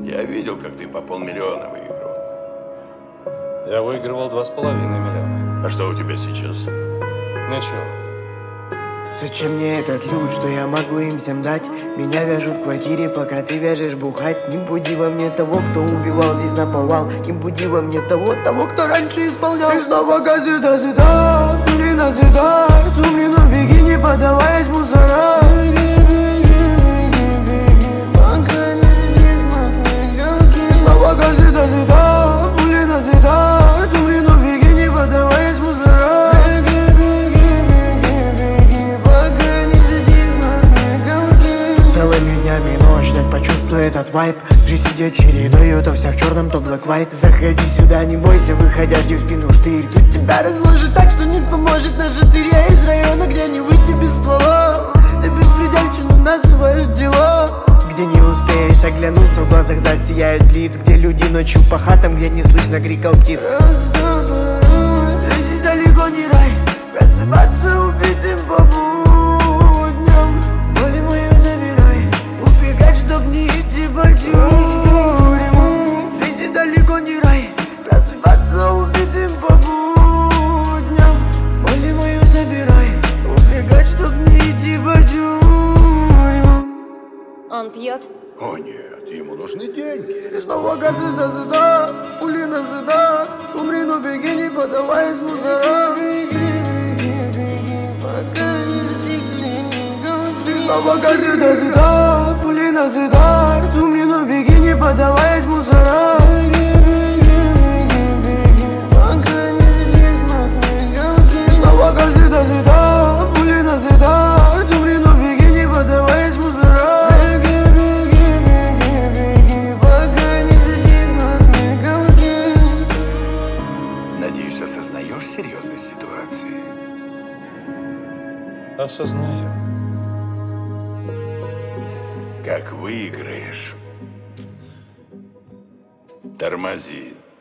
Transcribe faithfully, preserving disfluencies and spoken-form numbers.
Я видел, как ты по полмиллиона выиграл. Я выигрывал два с половиной миллиона. А что у тебя сейчас? Ничего. Зачем мне этот люд, что я могу им всем дать? Меня вяжут в квартире, пока ты вяжешь бухать. Не буди во мне того, кто убивал, здесь наповал. Не буди во мне того, того, кто раньше исполнял. И снова газы до зита, пули на зита. Тумли, но беги, не подаваясь мусора. Снова газы до зита, пули на зита. Тумли, но беги, не подаваясь мусора. Целыми днями ночь ждать, почувствуй этот вайб. Жизнь идет чередою, то вся в черном, то black white. Заходи сюда, не бойся, выходя, жди в спину штырь. Тут тебя разложит так, что не поможет наш штырь. Я из района, где не выйти без ствола. Да беспредельщину называют дела. Где не успеешь оглянуться, в глазах засияет блиц. Где люди ночью по хатам, где не слышно криков птиц. Жизнь далеко не рай, просыпаться убитым по будням. Боли мою забирай, убегать, чтоб не идти по тюрьмам. Жизнь далеко не рай, просыпаться убитым по будням. Боли мою забирай, убегать, чтоб не идти по тюрьмам. Он пьет? О нет, ему нужны деньги. И снова газы до зита, пули на зита. Умри, но беги, не подаваясь мусора. И снова газы до зита, пули на зита. Умри, но беги, не подаваясь мусора. И снова газы до зита, пули на зита. Умри, но беги, не подаваясь мусора. Надеюсь, осознаешь серьезность ситуации? Осознаю. Как выиграешь, тормози.